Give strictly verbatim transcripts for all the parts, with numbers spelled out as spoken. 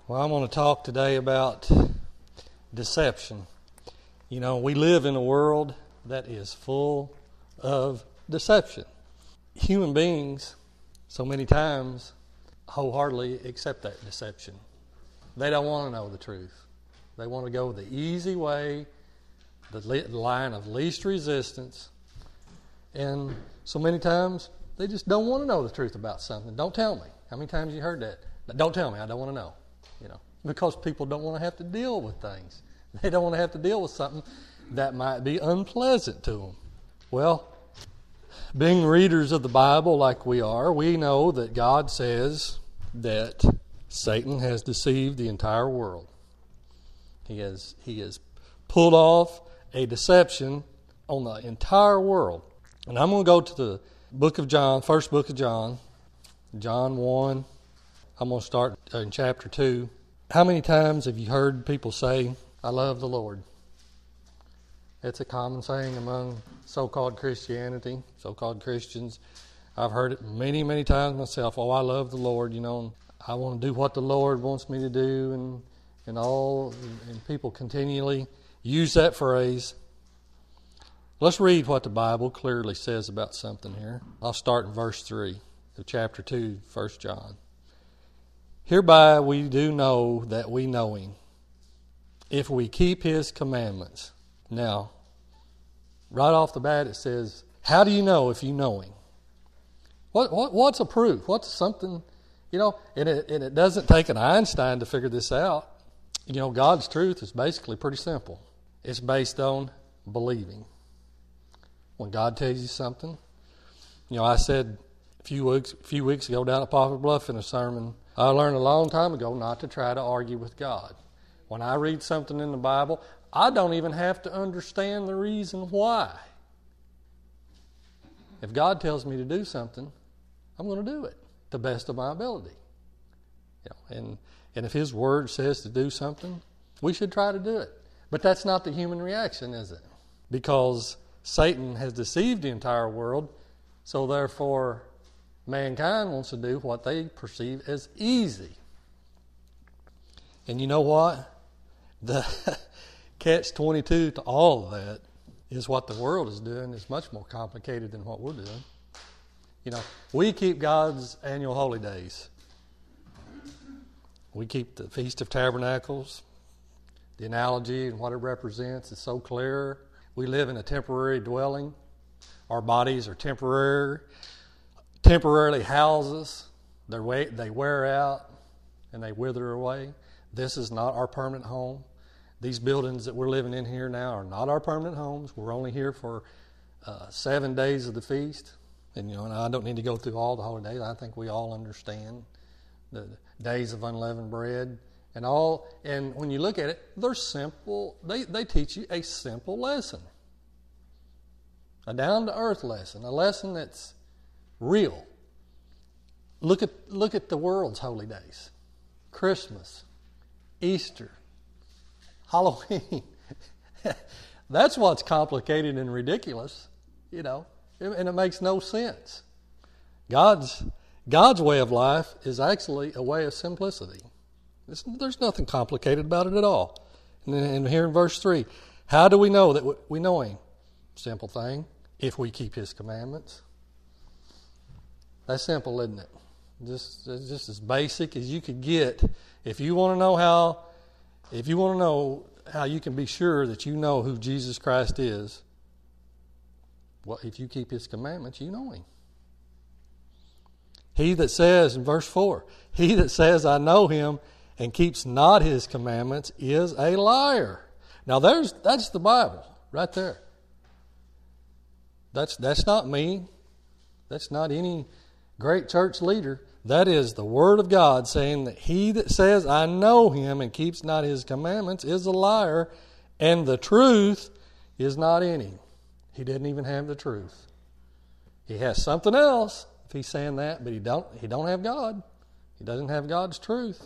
Well, I'm going to talk today about deception. You know, we live in a world that is full of deception. Human beings, so many times, wholeheartedly accept that deception. They don't want to know the truth. They want to go the easy way, the line of least resistance. And so many times, they just don't want to know the truth about something. Don't tell me. How many times you heard that? Don't tell me. I don't want to know. You know, because people don't want to have to deal with things. They don't want to have to deal with something that might be unpleasant to them. Well, being readers of the Bible like we are, we know that God says that Satan has deceived the entire world. He has he has pulled off a deception on the entire world. And I'm going to go to the book of John, first book of John, John one. I'm going to start in chapter two. How many times have you heard people say, I love the Lord? It's a common saying among so-called Christianity, so-called Christians. I've heard it many, many times myself. Oh, I love the Lord, you know, and I want to do what the Lord wants me to do, and and all, and people continually use that phrase. Let's read what the Bible clearly says about something here. I'll start in verse three of chapter two, First John. Hereby we do know that we know Him, if we keep His commandments. Now, right off the bat it says, how do you know if you know Him? What, what What's a proof? What's something, you know, and it, and it doesn't take an Einstein to figure this out. You know, God's truth is basically pretty simple. It's based on believing. When God tells you something, you know, I said a few weeks, a few weeks ago down at Poplar Bluff in a sermon, I learned a long time ago not to try to argue with God. When I read something in the Bible, I don't even have to understand the reason why. If God tells me to do something, I'm going to do it to the best of my ability. You know, and, and if His Word says to do something, we should try to do it. But that's not the human reaction, is it? Because Satan has deceived the entire world, so therefore mankind wants to do what they perceive as easy. And you know what? The catch twenty-two to all of that is what the world is doing is much more complicated than what we're doing. You know, we keep God's annual holy days. We keep the Feast of Tabernacles. The analogy and what it represents is so clear. We live in a temporary dwelling. Our bodies are temporary, temporarily houses. They're way, they wear out and they wither away. This is not our permanent home. These buildings that we're living in here now are not our permanent homes. We're only here for uh, seven days of the feast. And, you know, and I don't need to go through all the holy days. I think we all understand the days of unleavened bread and all. And when you look at it, they're simple. They, they teach you a simple lesson. A down-to-earth lesson. A lesson that's real. Look at, look at the world's holy days. Christmas. Easter. Halloween. That's what's complicated and ridiculous, you know, and it makes no sense. God's God's way of life is actually a way of simplicity. It's, there's nothing complicated about it at all. And, and here in verse three, how do we know that we know Him? Simple thing, if we keep His commandments. That's simple, isn't it? Just, just as basic as you could get. If you want to know how, if you want to know how you can be sure that you know who Jesus Christ is, well, if you keep His commandments, you know Him. He that says, in verse four, he that says, I know Him, and keeps not His commandments is a liar. Now, there's that's the Bible right there. That's that's not me. That's not any great church leader. That is the Word of God saying that he that says, I know Him, and keeps not His commandments is a liar, and the truth is not in him. He didn't even have the truth. He has something else if he's saying that, but he don't he don't have God. He doesn't have God's truth.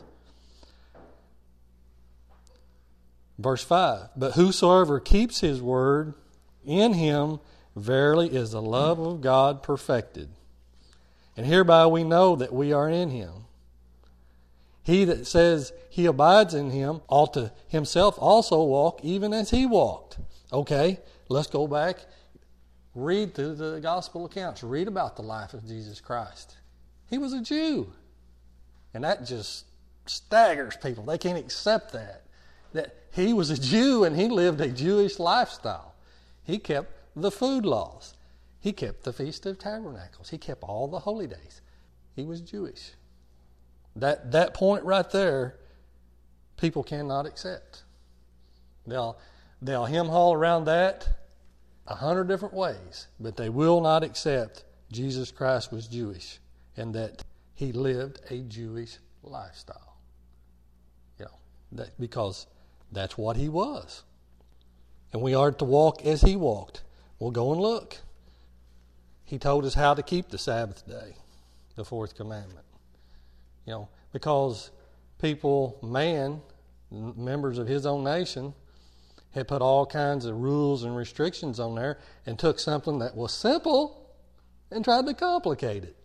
Verse five, but whosoever keeps His word, in him verily is the love of God perfected. And hereby we know that we are in Him. He that says he abides in him ought to himself also walk even as he walked. Okay, let's go back. Read through the gospel accounts. Read about the life of Jesus Christ. He was a Jew. And that just staggers people. They can't accept that. That he was a Jew and he lived a Jewish lifestyle. He kept the food laws. He kept the Feast of Tabernacles. He kept all the holy days. He was Jewish. That that point right there, people cannot accept. They'll they'll hem haul around that a hundred different ways, but they will not accept Jesus Christ was Jewish and that he lived a Jewish lifestyle. You know, that because that's what he was. And we are to walk as he walked. We'll go and look. He told us how to keep the Sabbath day, the fourth commandment. You know, because people, man, members of his own nation, had put all kinds of rules and restrictions on there and took something that was simple and tried to complicate it.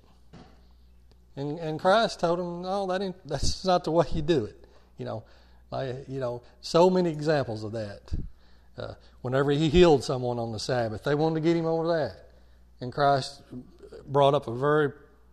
And and Christ told them, no, that ain't, that's not the way you do it. You know, like, you know, so many examples of that. Uh, whenever he healed someone on the Sabbath, they wanted to get him over that. And Christ brought up a very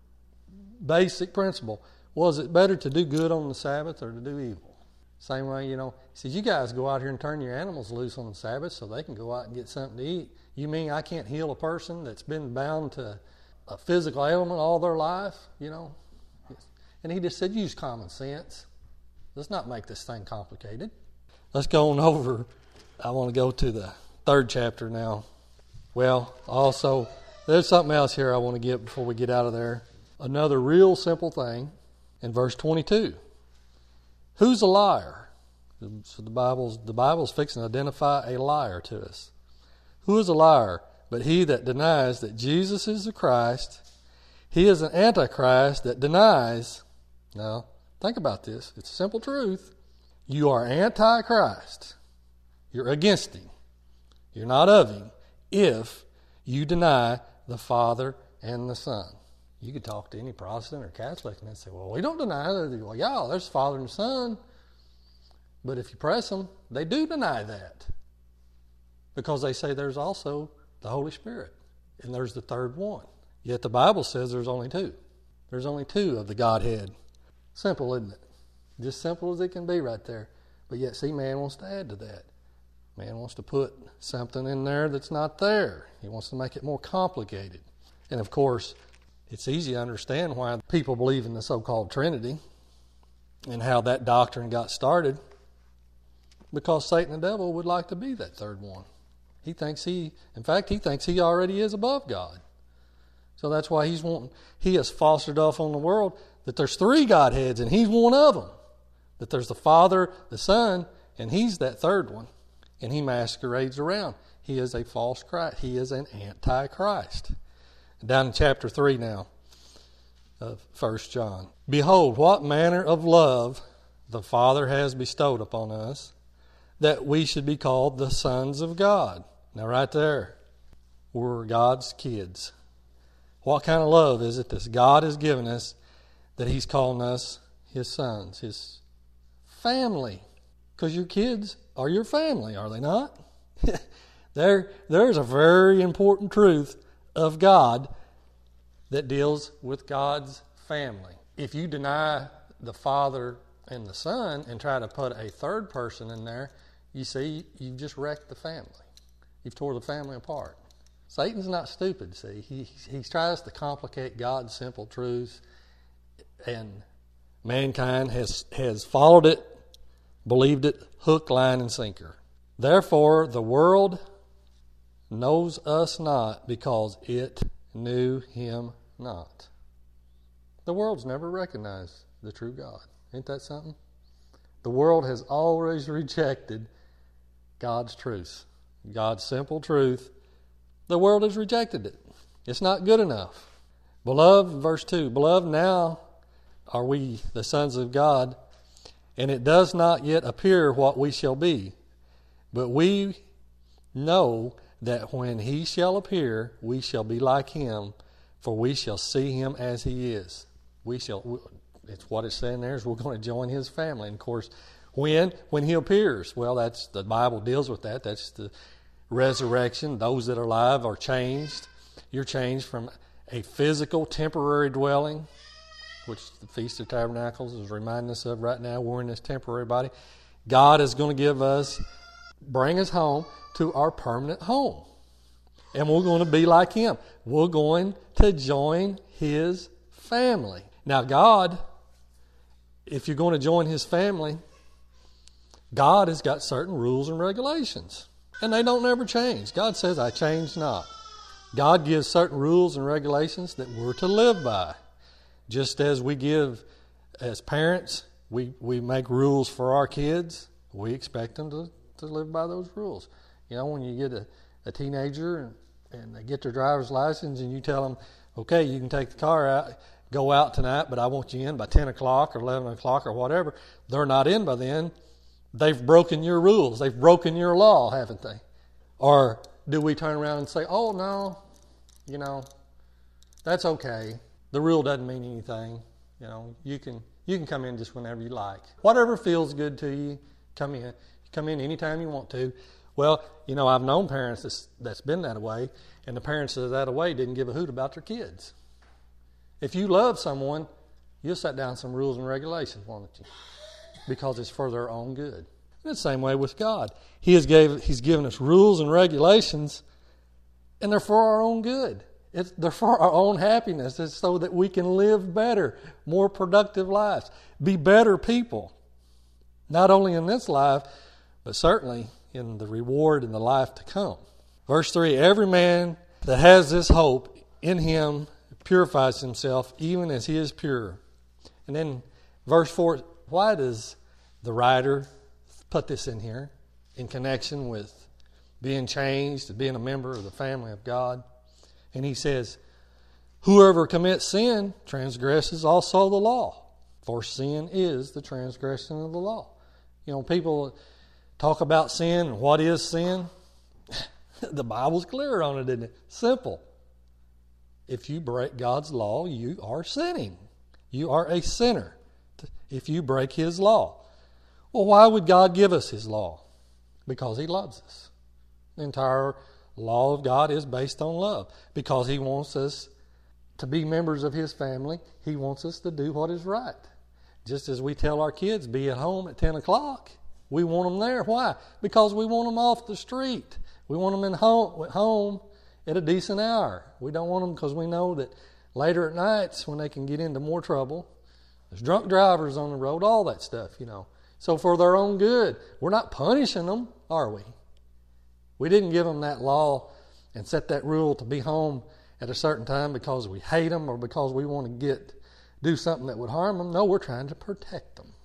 basic principle. Was it better to do good on the Sabbath or to do evil? Same way, you know, he says, you guys go out here and turn your animals loose on the Sabbath so they can go out and get something to eat. You mean I can't heal a person that's been bound to a physical ailment all their life, you know? And he just said, use common sense. Let's not make this thing complicated. Let's go on over. I want to go to the third chapter now. Well, also, there's something else here I want to get before we get out of there. Another real simple thing in verse twenty-two. Who's a liar? So the Bible's, the Bible's fixing to identify a liar to us. Who is a liar? But he that denies that Jesus is the Christ. He is an antichrist that denies. Now, think about this. It's a simple truth. You are antichrist. You're against him. You're not of him if you deny the Father and the Son. You could talk to any Protestant or Catholic and they'd say, well, we don't deny that. Well, yeah, there's the Father and the Son. But if you press them, they do deny that. Because they say there's also the Holy Spirit. And there's the third one. Yet the Bible says there's only two. There's only two of the Godhead. Simple, isn't it? Just simple as it can be right there. But yet, see, man wants to add to that. Man wants to put something in there that's not there. He wants to make it more complicated. And of course, it's easy to understand why people believe in the so-called Trinity and how that doctrine got started. Because Satan, the devil, would like to be that third one. He thinks he, in fact, he thinks he already is above God. So that's why he's wanting, he has fostered off on the world that there's three Godheads and he's one of them. That there's the Father, the Son, and he's that third one. And he masquerades around. He is a false Christ. He is an antichrist. Down in chapter three now of First John. Behold, what manner of love the Father has bestowed upon us, that we should be called the sons of God. Now right there, we're God's kids. What kind of love is it that God has given us that he's calling us his sons, his family? Because your kids are your family, are they not? there, there's a very important truth of God that deals with God's family. If you deny the Father and the Son and try to put a third person in there, you see, you've just wrecked the family. You've tore the family apart. Satan's not stupid, see. He, he tries to complicate God's simple truths, and mankind has, has followed it, believed it, hook, line, and sinker. Therefore, the world knows us not because it knew him not. The world's never recognized the true God. Ain't that something? The world has always rejected God's truth, God's simple truth. The world has rejected it. It's not good enough. Beloved, verse two, beloved, now are we the sons of God, and it does not yet appear what we shall be. But we know that when he shall appear, we shall be like him, for we shall see him as he is. We shall, it's what it's saying there is we're going to join his family. And of course, when? When he appears. Well, that's the Bible deals with that. That's the resurrection. Those that are alive are changed. You're changed from a physical, temporary dwelling, which the Feast of Tabernacles is reminding us of right now. We're in this temporary body. God is going to give us, bring us home to our permanent home. And we're going to be like him. We're going to join his family. Now, God, if you're going to join his family, God has got certain rules and regulations. And they don't ever change. God says, I change not. God gives certain rules and regulations that we're to live by. Just as we give, as parents, we, we make rules for our kids, we expect them to, to live by those rules. You know, when you get a, a teenager and, and they get their driver's license and you tell them, okay, you can take the car out, go out tonight, but I want you in by ten o'clock or eleven o'clock or whatever. They're not in by then. They've broken your rules. They've broken your law, haven't they? Or do we turn around and say, oh, no, you know, that's okay. The rule doesn't mean anything. You know, you can you can come in just whenever you like. Whatever feels good to you, come in. You come in anytime you want to. Well, you know, I've known parents that's, that's been that way, and the parents that are that way didn't give a hoot about their kids. If you love someone, you'll set down some rules and regulations, won't you? Because it's for their own good. And the same way with God. He has gave, He's given us rules and regulations, and they're for our own good. It's, they're for our own happiness. It's so that we can live better, more productive lives, be better people. Not only in this life, but certainly in the reward in the life to come. Verse three, every man that has this hope in him purifies himself even as he is pure. And then verse four, why does the writer put this in here in connection with being changed, being a member of the family of God? And he says, whoever commits sin transgresses also the law, for sin is the transgression of the law. You know, people talk about sin and what is sin. The Bible's clear on it, isn't it? Simple. If you break God's law, you are sinning. You are a sinner if you break his law. Well, why would God give us his law? Because he loves us. The entire law of God is based on love. Because he wants us to be members of his family. He wants us to do what is right. Just as we tell our kids, be at home at ten o'clock. We want them there. Why? Because we want them off the street. We want them in home, at home at a decent hour. We don't want them because we know that later at nights when they can get into more trouble, there's drunk drivers on the road, all that stuff, you know. So for their own good, we're not punishing them, are we? We didn't give them that law and set that rule to be home at a certain time because we hate them or because we want to get do something that would harm them. No, we're trying to protect them.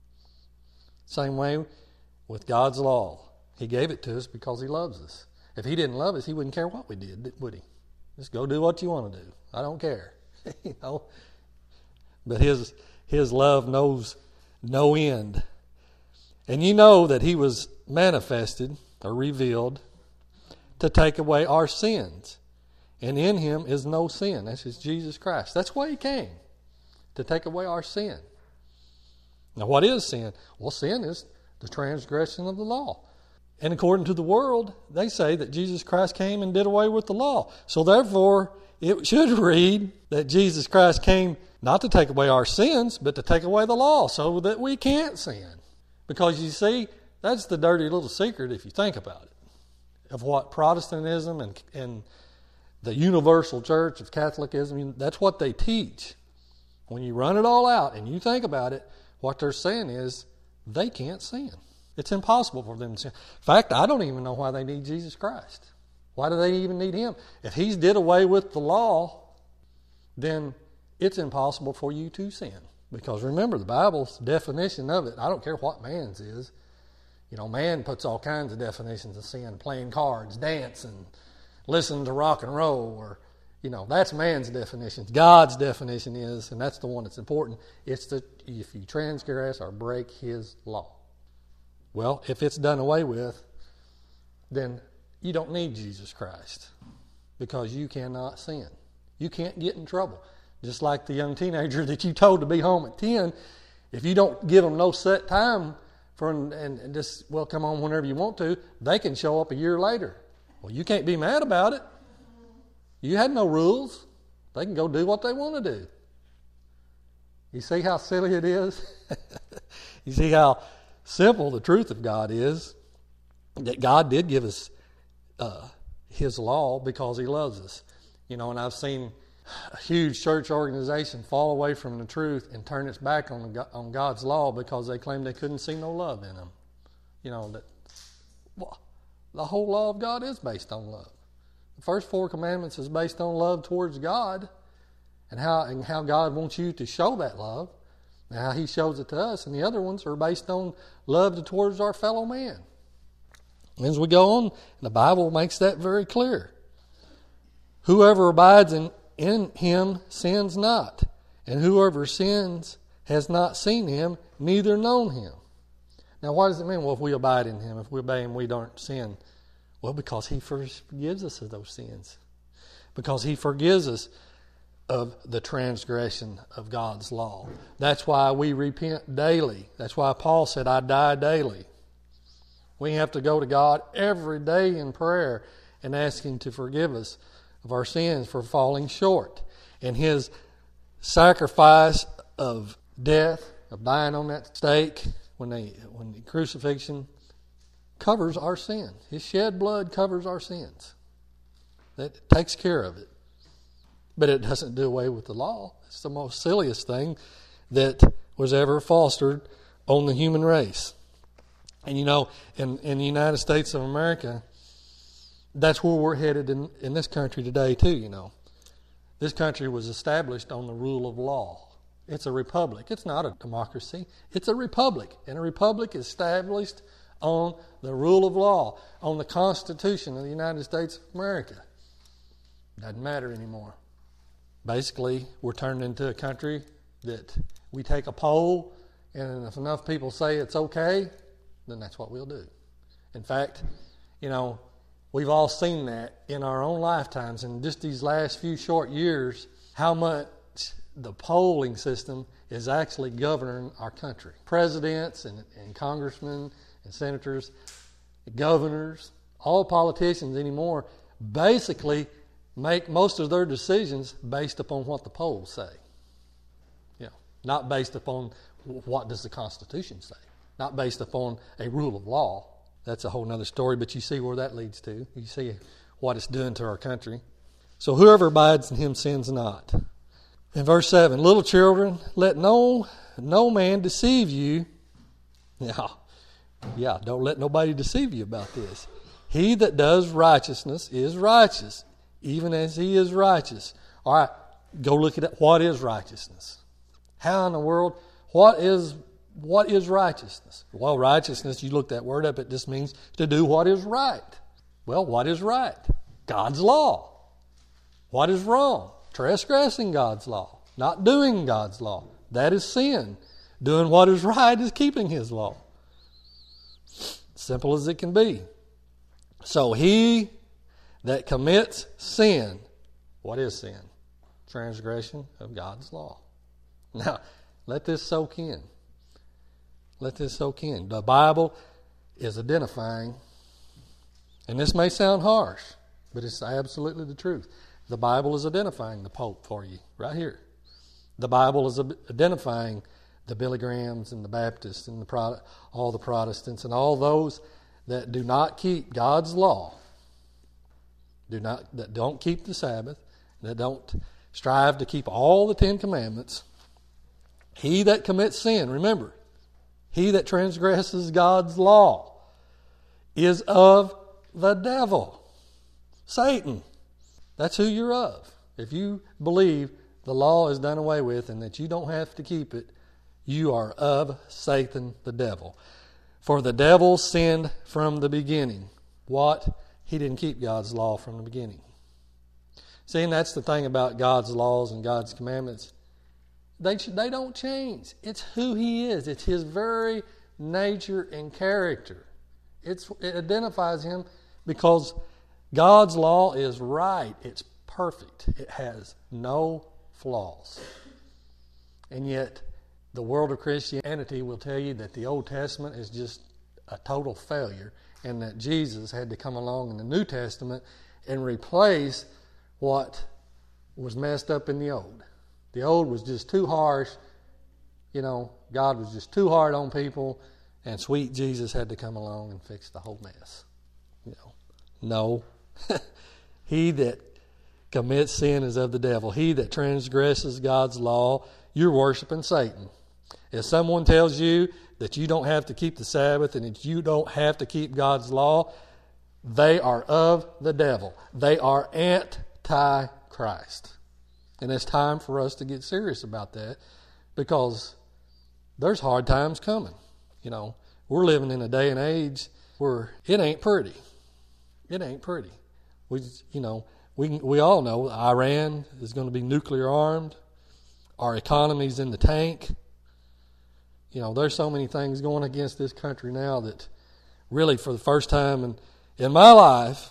Same way with God's law. He gave it to us because he loves us. If he didn't love us, he wouldn't care what we did, would he? Just go do what you want to do. I don't care. You know. But his his love knows no end. And you know that he was manifested or revealed to take away our sins. And in him is no sin. That's just Jesus Christ. That's why he came, to take away our sin. Now, what is sin? Well, sin is the transgression of the law. And according to the world, they say that Jesus Christ came and did away with the law. So therefore, it should read that Jesus Christ came not to take away our sins, but to take away the law so that we can't sin. Because you see, that's the dirty little secret, if you think about it, of what Protestantism and, and the universal church of Catholicism, that's what they teach. When you run it all out and you think about it, what they're saying is they can't sin. It's impossible for them to sin. In fact, I don't even know why they need Jesus Christ. Why do they even need him? If he's did away with the law, then it's impossible for you to sin. Because remember, the Bible's definition of it, I don't care what man's is. You know, man puts all kinds of definitions of sin, playing cards, dancing, listening to rock and roll, or, you know, that's man's definition. God's definition is, and that's the one that's important, it's that if you transgress or break his law. Well, if it's done away with, then you don't need Jesus Christ because you cannot sin. You can't get in trouble. Just like the young teenager that you told to be home at ten, if you don't give them no set time for and, and just, well, come on whenever you want to, they can show up a year later. Well, you can't be mad about it. You had no rules. They can go do what they want to do. You see how silly it is? You see how simple the truth of God is? That God did give us uh, His law because He loves us. You know, and I've seen a huge church organization fall away from the truth and turn its back on the, on God's law because they claimed they couldn't see no love in them. You know, that well, the whole law of God is based on love. The first four commandments is based on love towards God and how and how God wants you to show that love and how He shows it to us. And the other ones are based on love towards our fellow man. As we go on, the Bible makes that very clear. Whoever abides in In Him sins not, and whoever sins has not seen Him, neither known Him. Now, what does it mean? Well, if we abide in Him, if we obey Him, we don't sin. Well, because He forgives us of those sins. Because He forgives us of the transgression of God's law. That's why we repent daily. That's why Paul said, I die daily. We have to go to God every day in prayer and ask Him to forgive us of our sins for falling short. And His sacrifice of death, of dying on that stake, when they when the crucifixion covers our sin. His shed blood covers our sins. That takes care of it. But it doesn't do away with the law. It's the most silliest thing that was ever fostered on the human race. And you know, in, in the United States of America, that's where we're headed in, in this country today, too, you know. This country was established on the rule of law. It's a republic. It's not a democracy. It's a republic. And a republic is established on the rule of law, on the Constitution of the United States of America. Doesn't matter anymore. Basically, we're turned into a country that we take a poll, and if enough people say it's okay, then that's what we'll do. In fact, you know, we've all seen that in our own lifetimes, in just these last few short years, how much the polling system is actually governing our country. Presidents and, and congressmen and senators, governors, all politicians anymore basically make most of their decisions based upon what the polls say. You know, not based upon what does the Constitution say, not based upon a rule of law. That's a whole other story, but you see where that leads to. You see what it's doing to our country. So whoever abides in Him sins not. In verse seven, little children, let no no man deceive you. Now, yeah, don't let nobody deceive you about this. He that does righteousness is righteous, even as he is righteous. All right, go look at it. What is righteousness? How in the world, what is What is righteousness? Well, righteousness, you look that word up, it just means to do what is right. Well, what is right? God's law. What is wrong? Transgressing God's law. Not doing God's law. That is sin. Doing what is right is keeping His law. Simple as it can be. So he that commits sin, what is sin? Transgression of God's law. Now, let this soak in. Let this soak in. The Bible is identifying, and this may sound harsh, but it's absolutely the truth. The Bible is identifying the Pope for you right here. The Bible is identifying the Billy Grahams and the Baptists and the Pro- all the Protestants and all those that do not keep God's law, do not that don't keep the Sabbath, that don't strive to keep all the Ten Commandments. He that commits sin, remember, he that transgresses God's law is of the devil, Satan. That's who you're of. If you believe the law is done away with and that you don't have to keep it, you are of Satan, the devil. For the devil sinned from the beginning. What? He didn't keep God's law from the beginning. See, and that's the thing about God's laws and God's commandments. They they don't change. It's who He is. It's His very nature and character. It's it identifies Him because God's law is right. It's perfect. It has no flaws. And yet, the world of Christianity will tell you that the Old Testament is just a total failure, and that Jesus had to come along in the New Testament and replace what was messed up in the Old. The Old was just too harsh. You know, God was just too hard on people, and sweet Jesus had to come along and fix the whole mess. You know, no. He that commits sin is of the devil. He that transgresses God's law, you're worshiping Satan. If someone tells you that you don't have to keep the Sabbath and that you don't have to keep God's law, they are of the devil. They are anti-Christ. And it's time for us to get serious about that, because there's hard times coming. You know, we're living in a day and age where it ain't pretty. It ain't pretty. We, you know, we we all know Iran is going to be nuclear armed. Our economy's in the tank. You know, there's so many things going against this country now that really, for the first time in, in my life,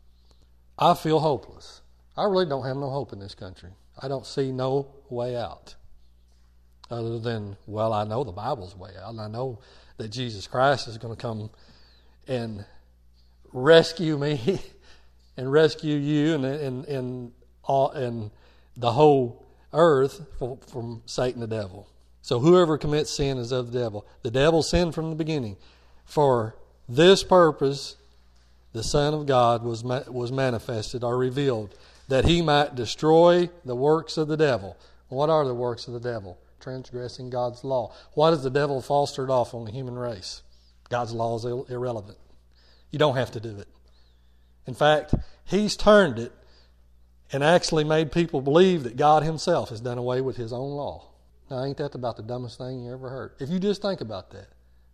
I feel hopeless. I really don't have no hope in this country. I don't see no way out. Other than, well, I know the Bible's way out, and I know that Jesus Christ is going to come and rescue me and rescue you and and and, all, and the whole earth from, from Satan the devil. So whoever commits sin is of the devil. The devil sinned from the beginning. For this purpose, the Son of God was was manifested or revealed, that he might destroy the works of the devil. What are the works of the devil? Transgressing God's law. What has the devil fostered off on the human race? God's law is irrelevant. You don't have to do it. In fact, he's turned it and actually made people believe that God himself has done away with his own law. Now, ain't that about the dumbest thing you ever heard? If you just think about that.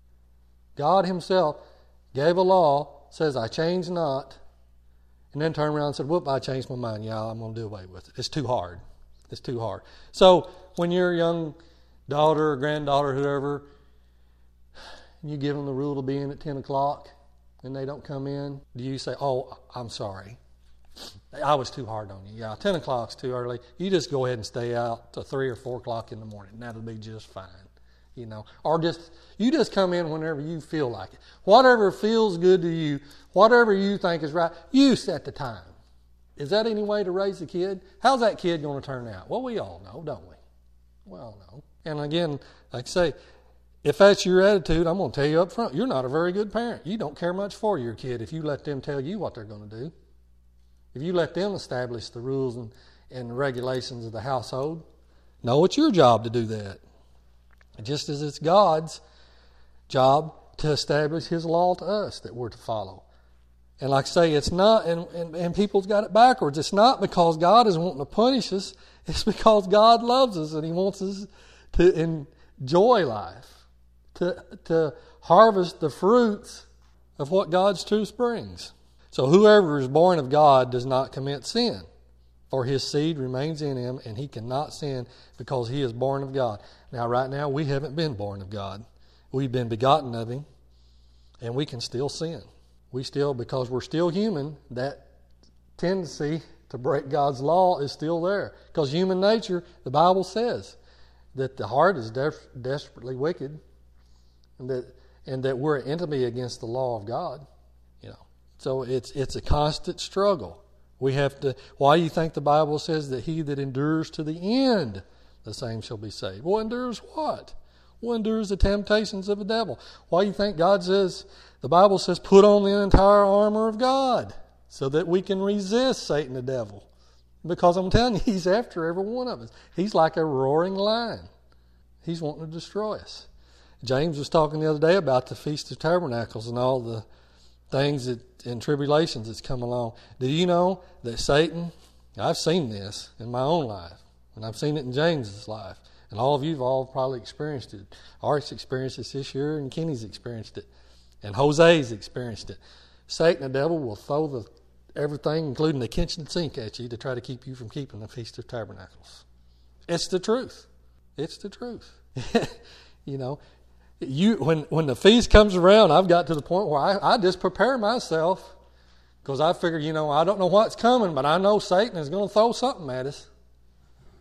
God himself gave a law, says, I change not, and then turned around and said, whoop, I changed my mind. Yeah, I'm going to do away with it. It's too hard. It's too hard. So when you're a young daughter or granddaughter, whoever, you give them the rule to be in at ten o'clock and they don't come in, do you say, oh, I'm sorry, I was too hard on you. Yeah, ten o'clock's too early. You just go ahead and stay out to three or four o'clock in the morning. That'll be just fine. You know, or just, you just come in whenever you feel like it. Whatever feels good to you, whatever you think is right, you set the time. Is that any way to raise a kid? How's that kid going to turn out? Well, we all know, don't we? We all know. And again, like I say, if that's your attitude, I'm going to tell you up front, you're not a very good parent. You don't care much for your kid if you let them tell you what they're going to do. If you let them establish the rules and, and regulations of the household, no, it's your job to do that. Just as it's God's job to establish his law to us that we're to follow. And like I say, it's not, and, and, and people's got it backwards. It's not because God is wanting to punish us. It's because God loves us and he wants us to enjoy life, to, to harvest the fruits of what God's truth brings. So whoever is born of God does not commit sin, for his seed remains in him, and he cannot sin because he is born of God. Now, right now, we haven't been born of God. We've been begotten of him, and we can still sin. We still, because we're still human, that tendency to break God's law is still there. Because human nature, the Bible says that the heart is def- desperately wicked, and that and that we're at enmity against the law of God. You know, so it's it's a constant struggle. We have to. Why do you think the Bible says that he that endures to the end, the same shall be saved? Well, endures what? Well, endures the temptations of the devil. Why do you think God says, the Bible says, put on the entire armor of God so that we can resist Satan the devil? Because I'm telling you, he's after every one of us. He's like a roaring lion. He's wanting to destroy us. James was talking the other day about the Feast of Tabernacles and all the things that and tribulations that's come along. Do you know that Satan, I've seen this in my own life, and I've seen it in James's life, and all of you have all probably experienced it. Art's experienced it this year, and Kenny's experienced it, and Jose's experienced it. Satan, the devil, will throw the everything, including the kitchen sink, at you to try to keep you from keeping the Feast of Tabernacles. It's the truth. It's the truth. You know, you when when the feast comes around, I've got to the point where I, I just prepare myself because I figure, you know, I don't know what's coming, but I know Satan is going to throw something at us.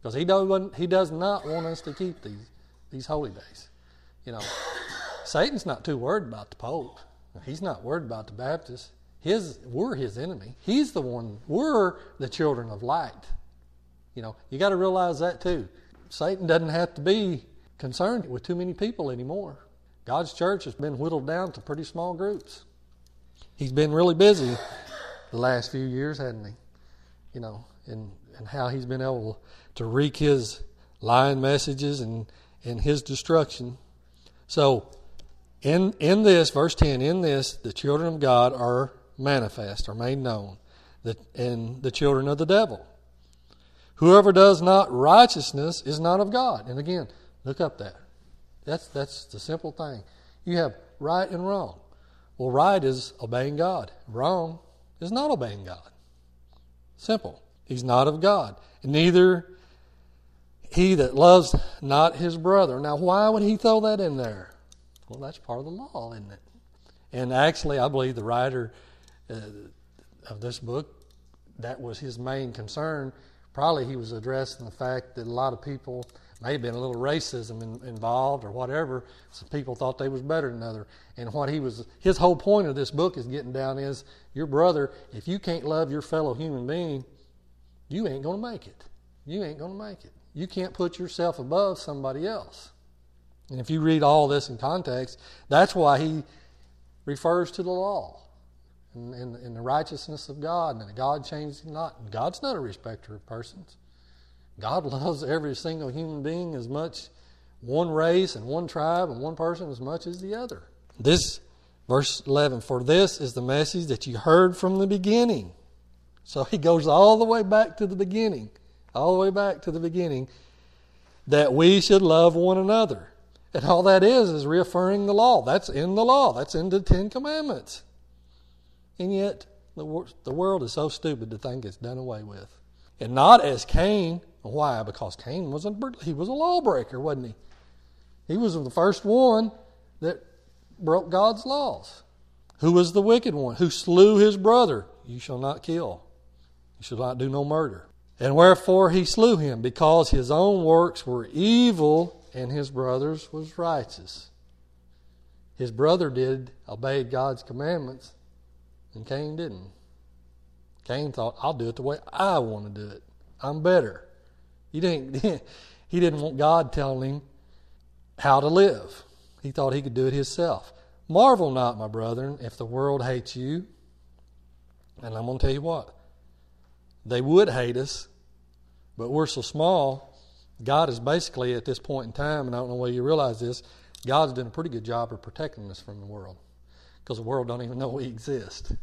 Because he, don't, he does not want us to keep these, these holy days. You know, Satan's not too worried about the Pope. He's not worried about the Baptists. His, we're his enemy. He's the one, we're the children of light. You know, you got to realize that too. Satan doesn't have to be concerned with too many people anymore. God's church has been whittled down to pretty small groups. He's been really busy the last few years, hasn't he? You know, and, and how he's been able to wreak his lying messages and, and his destruction. So, in in this, verse ten, in this, the children of God are manifest, are made known, the, and the children of the devil. Whoever does not righteousness is not of God. And again, look up that. That's that's the simple thing. You have right and wrong. Well, right is obeying God. Wrong is not obeying God. Simple. He's not of God. And neither he that loves not his brother. Now, why would he throw that in there? Well, that's part of the law, isn't it? And actually, I believe the writer uh, of this book, that was his main concern. Probably he was addressing the fact that a lot of people, may have been a little racism in, involved or whatever. Some people thought they was better than other. And what he was, his whole point of this book is getting down is, your brother, if you can't love your fellow human being, you ain't going to make it. You ain't going to make it. You can't put yourself above somebody else. And if you read all this in context, that's why he refers to the law and, and, and the righteousness of God, and that God changes not. God's not a respecter of persons. God loves every single human being as much, one race and one tribe and one person as much as the other. This, verse eleven, for this is the message that you heard from the beginning. So he goes all the way back to the beginning, all the way back to the beginning, that we should love one another. And all that is is reaffirming the law. That's in the law. That's in the Ten Commandments. And yet, the, wor- the world is so stupid to think it's done away with. And not as Cain. Why? Because Cain was a, he was a lawbreaker, wasn't he? He was the first one that broke God's laws. Who was the wicked one? Who slew his brother? You shall not kill. You shall not do no murder. And wherefore he slew him? Because his own works were evil and his brother's was righteous. His brother did, obeyed God's commandments, and Cain didn't. Cain thought, I'll do it the way I want to do it. I'm better. He didn't, he didn't want God telling him how to live. He thought he could do it himself. Marvel not, my brethren, if the world hates you. And I'm going to tell you what. They would hate us, but we're so small. God is basically, at this point in time, and I don't know whether you realize this, God's done a pretty good job of protecting us from the world. Because the world don't even know we exist.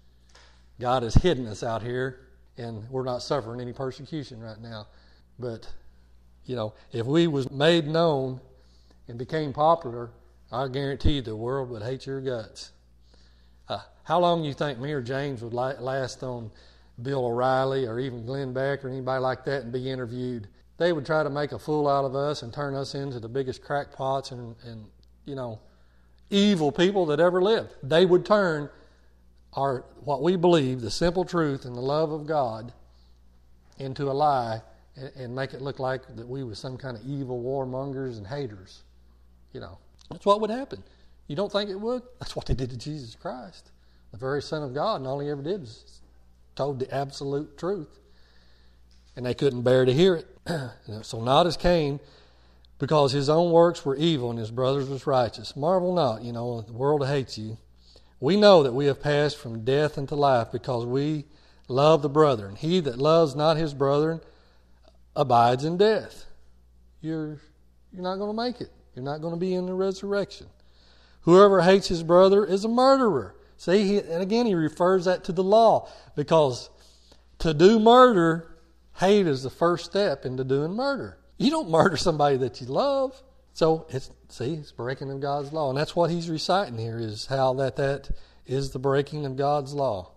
God has hidden us out here, and we're not suffering any persecution right now. But, you know, if we was made known and became popular, I guarantee you the world would hate your guts. Uh, how long do you think me or James would la- last on Bill O'Reilly or even Glenn Beck or anybody like that and be interviewed? They would try to make a fool out of us and turn us into the biggest crackpots and, and you know, evil people that ever lived. They would turn our what we believe, the simple truth and the love of God, into a lie and, and make it look like that we were some kind of evil warmongers and haters. You know, that's what would happen. You don't think it would? That's what they did to Jesus Christ, the very Son of God, and all he ever did was told the absolute truth. And they couldn't bear to hear it. So not as Cain, because his own works were evil and his brother's was righteous. Marvel not, you know, the world hates you. We know that we have passed from death into life because we love the brethren. He that loves not his brethren abides in death. You're, you're not going to make it. You're not going to be in the resurrection. Whoever hates his brother is a murderer. See, he, and again, he refers that to the law, because to do murder, hate is the first step into doing murder. You don't murder somebody that you love. So, it's see, it's breaking of God's law. And that's what he's reciting here, is how that that is the breaking of God's law.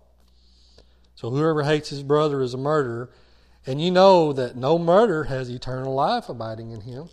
So whoever hates his brother is a murderer. And you know that no murderer has eternal life abiding in him.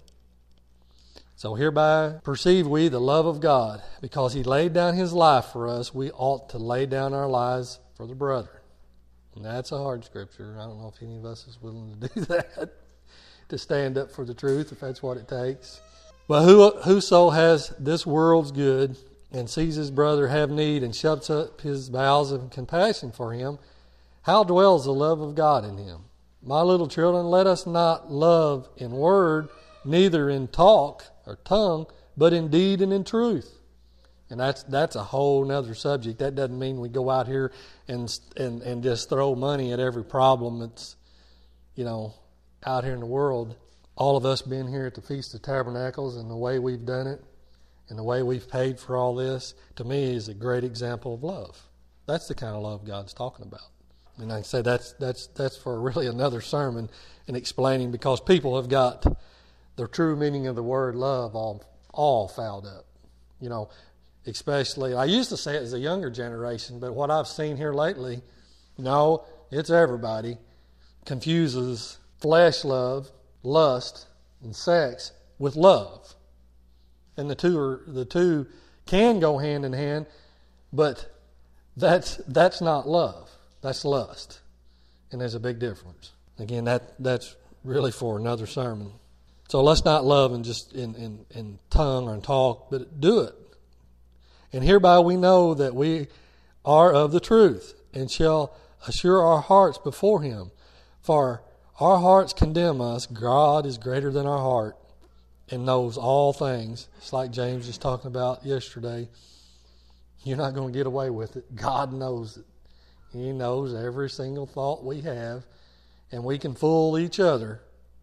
So hereby perceive we the love of God. Because he laid down his life for us, we ought to lay down our lives for the brethren. And that's a hard scripture. I don't know if any of us is willing to do that. to stand up for the truth if that's what it takes. But who, whoso has this world's good and sees his brother have need and shuts up his bowels of compassion for him, how dwells the love of God in him? My little children, let us not love in word, neither in talk or tongue, but in deed and in truth. And that's that's a whole nother subject. That doesn't mean we go out here and and and just throw money at every problem that's, you know, out here in the world. All of us being here at the Feast of Tabernacles and the way we've done it and the way we've paid for all this, to me, is a great example of love. That's the kind of love God's talking about. And I say that's that's that's for really another sermon in explaining, because people have got the true meaning of the word love all all fouled up. You know, especially, I used to say it as a younger generation, but what I've seen here lately, no, it's everybody, confuses flesh love, lust, and sex with love. And the two are the two can go hand in hand, but that's that's not love. That's lust. And there's a big difference. Again, that that's really for another sermon. So let's not love in just in, in, in tongue or in talk, but do it. And hereby we know that we are of the truth, and shall assure our hearts before him. For our hearts condemn us. God is greater than our heart and knows all things. It's like James was talking about yesterday. You're not going to get away with it. God knows it. He knows every single thought we have, and we can fool each other,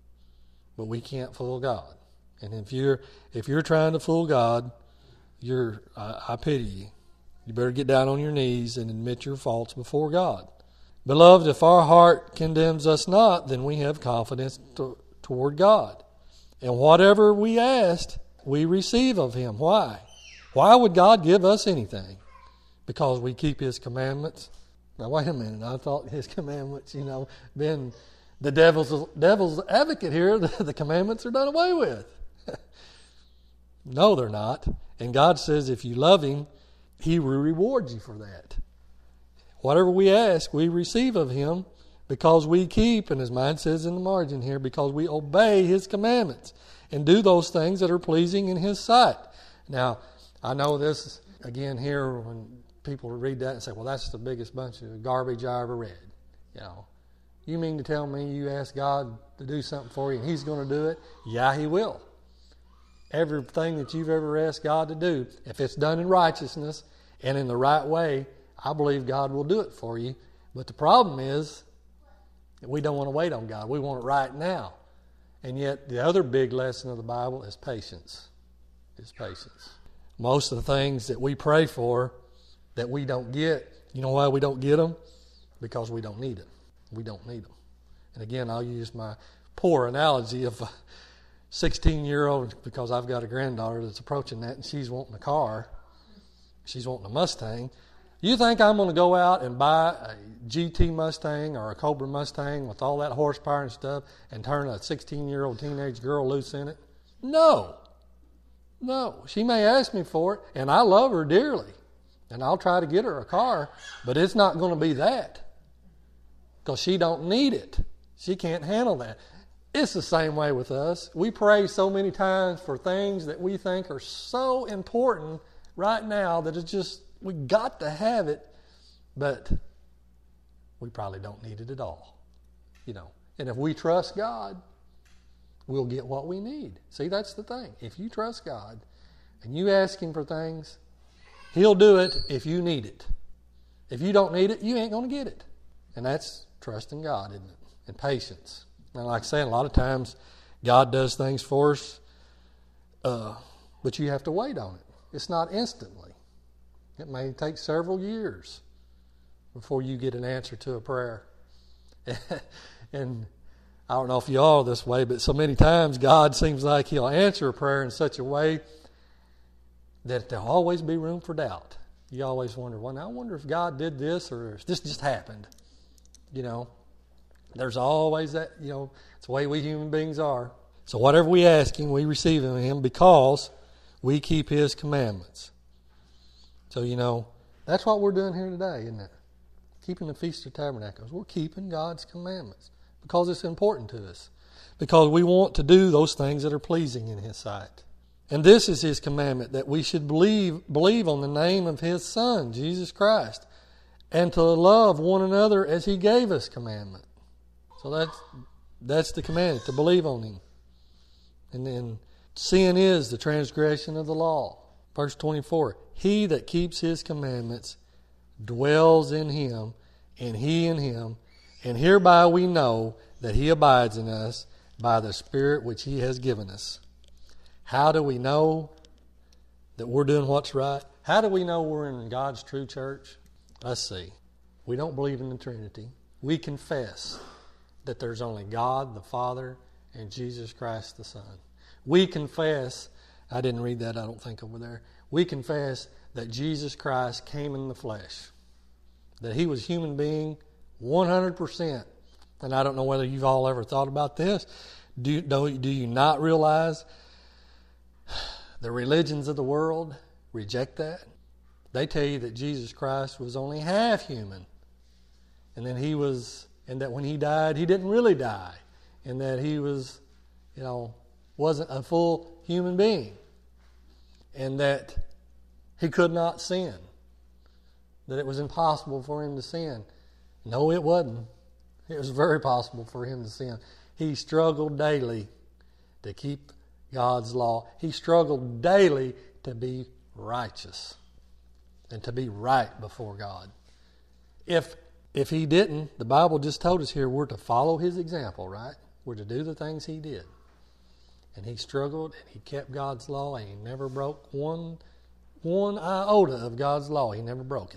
but we can't fool God. And if you're if you're trying to fool God, you're I, I pity you. You better get down on your knees and admit your faults before God. Beloved, if our heart condemns us not, then we have confidence to, toward God. And whatever we ask, we receive of him. Why? Why would God give us anything? Because we keep his commandments. Now, wait a minute. I thought his commandments, you know, been the devil's devil's advocate here. The, the commandments are done away with. No, they're not. And God says if you love him, he will reward you for that. Whatever we ask, we receive of him because we keep, and as mine says in the margin here, because we obey his commandments and do those things that are pleasing in his sight. Now, I know this, again, here when people read that and say, well, that's the biggest bunch of garbage I ever read. You know, you mean to tell me you ask God to do something for you and he's going to do it? Yeah, he will. Everything that you've ever asked God to do, if it's done in righteousness and in the right way, I believe God will do it for you. But the problem is that we don't want to wait on God. We want it right now. And yet the other big lesson of the Bible is patience. Is patience. Most of the things that we pray for that we don't get, you know why we don't get them? Because we don't need them. We don't need them. And again, I'll use my poor analogy of a sixteen-year-old, because I've got a granddaughter that's approaching that and she's wanting a car. She's wanting a Mustang. You think I'm going to go out and buy a G T Mustang or a Cobra Mustang with all that horsepower and stuff and turn a sixteen-year-old teenage girl loose in it? No. No. She may ask me for it, and I love her dearly. And I'll try to get her a car, but it's not going to be that. Because she don't need it. She can't handle that. It's the same way with us. We pray so many times for things that we think are so important right now that it's just, we got to have it, but we probably don't need it at all. You know, and if we trust God, we'll get what we need. See, that's the thing. If you trust God and you ask him for things, he'll do it if you need it. If you don't need it, you ain't going to get it. And that's trusting God, isn't it? And patience. And like I say, a lot of times God does things for us, uh, but you have to wait on it. It's not instantly. It may take several years before you get an answer to a prayer. And I don't know if you all are this way, but so many times God seems like he'll answer a prayer in such a way that there'll always be room for doubt. You always wonder, well, now I wonder if God did this or if this just happened. You know, there's always that, you know, it's the way we human beings are. So whatever we ask him, we receive of him because we keep his commandments. So, you know, that's what we're doing here today, isn't it? Keeping the Feast of Tabernacles. We're keeping God's commandments because it's important to us. because we want to do those things that are pleasing in His sight. And this is His commandment, that we should believe, believe on the name of His Son, Jesus Christ, and to love one another as He gave us commandment. So that's, that's the commandment, to believe on Him. And then sin is the transgression of the law. Verse twenty-four, He that keeps His commandments dwells in Him, and He in Him, and hereby we know that He abides in us by the Spirit which He has given us. How do we know that we're doing what's right? How do we know we're in God's true church? Let's see. We don't believe in the Trinity. We confess that there's only God the Father and Jesus Christ the Son. We confess, I didn't read that, I don't think, over there. We confess that Jesus Christ came in the flesh, that He was a human being one hundred percent. And I don't know whether you've all ever thought about this. Do, do, do you not realize the religions of the world reject that? They tell you that Jesus Christ was only half human, and then He was, and that when He died, He didn't really die, and that He was, you know, wasn't a full human being, and that He could not sin, that it was impossible for Him to sin. No, it wasn't. It was very possible for Him to sin. He struggled daily to keep God's law. He struggled daily to be righteous and to be right before God. If if He didn't, the Bible just told us here, we're to follow His example, right? We're to do the things He did. And He struggled and He kept God's law, and He never broke one, one iota of God's law. He never broke it.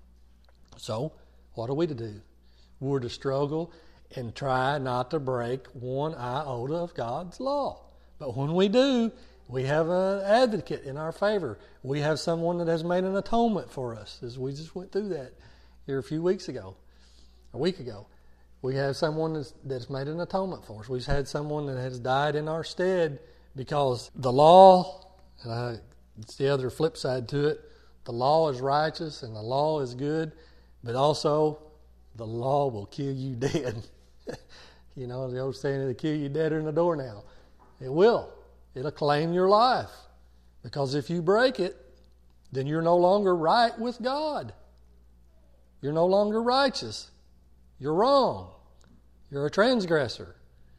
So, what are we to do? We're to struggle and try not to break one iota of God's law. But when we do, we have an advocate in our favor. We have someone that has made an atonement for us, as we just went through that here a few weeks ago, a week ago. We have someone that's, that's made an atonement for us. We've had someone that has died in our stead, because the law, and I, it's the other flip side to it, the law is righteous and the law is good, but also the law will kill you dead. You know, the old saying, it'll kill you deader than a doornail. It will. It'll claim your life. Because if you break it, then you're no longer right with God. You're no longer righteous. You're wrong. You're a transgressor.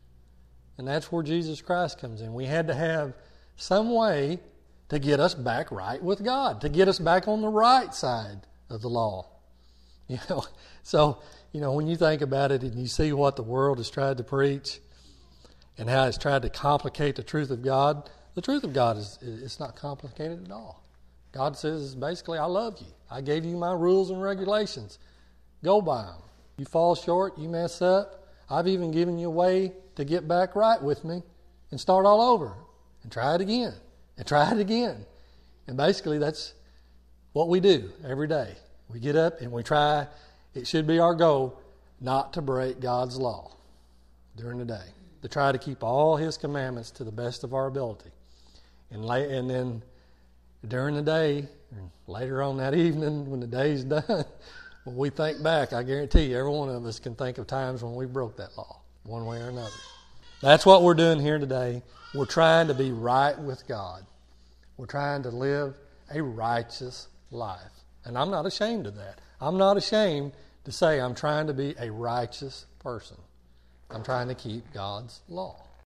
And that's where Jesus Christ comes in. We had to have some way to get us back right with God, to get us back on the right side of the law. You know, so, you know, when you think about it and you see what the world has tried to preach and how it's tried to complicate the truth of God, the truth of God is it's not complicated at all. God says basically, I love you. I gave you my rules and regulations. Go by them. You fall short, you mess up. I've even given you a way to get back right with me and start all over and try it again and try it again. And basically that's what we do every day. We get up and we try, it should be our goal, not to break God's law during the day. To try to keep all His commandments to the best of our ability. And late, and then during the day, and later on that evening when the day's done, when we think back, I guarantee you every one of us can think of times when we broke that law, one way or another. That's what we're doing here today. We're trying to be right with God. We're trying to live a righteous life. And I'm not ashamed of that. I'm not ashamed to say I'm trying to be a righteous person. I'm trying to keep God's law.